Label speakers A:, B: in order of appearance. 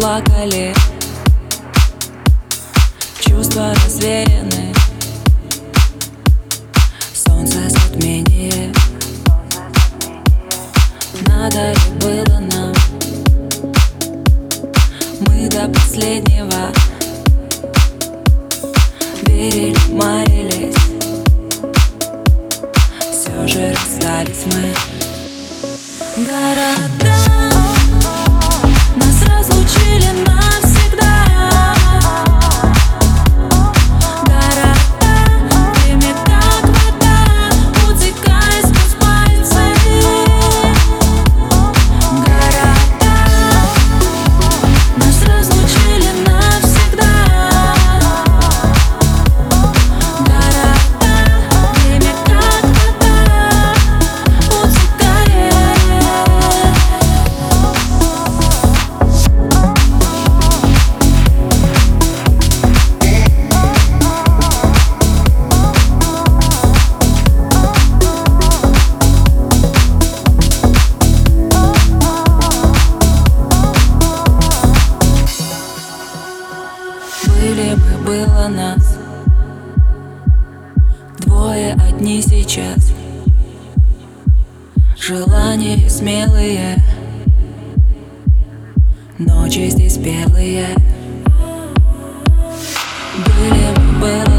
A: плакали, чувства развеяны, солнце затмение. Надо ли было нам? Мы до последнего верили, марились, все же расстались мы. Города нас разлучили навсегда. Города, время как вода, утекает сквозь пальцы. Города нас разлучили навсегда. Города, время как вода, утекает. Были бы, было нас двое одни сейчас. Желания смелые, ночи здесь белые. Были бы, было